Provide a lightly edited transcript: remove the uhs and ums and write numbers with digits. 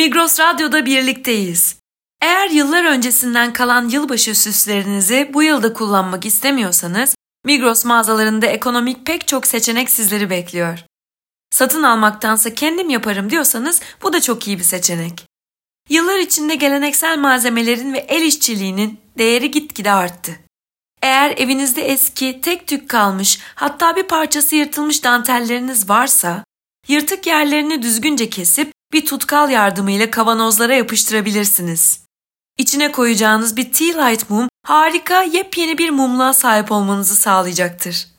Migros Radyo'da birlikteyiz. Eğer yıllar öncesinden kalan yılbaşı süslerinizi bu yılda kullanmak istemiyorsanız, Migros mağazalarında ekonomik pek çok seçenek sizleri bekliyor. Satın almaktansa kendim yaparım diyorsanız bu da çok iyi bir seçenek. Yıllar içinde geleneksel malzemelerin ve el işçiliğinin değeri gitgide arttı. Eğer evinizde eski, tek tük kalmış, hatta bir parçası yırtılmış dantelleriniz varsa, yırtık yerlerini düzgünce kesip bir tutkal yardımıyla kavanozlara yapıştırabilirsiniz. İçine koyacağınız bir tea light mum harika yepyeni bir mumluğa sahip olmanızı sağlayacaktır.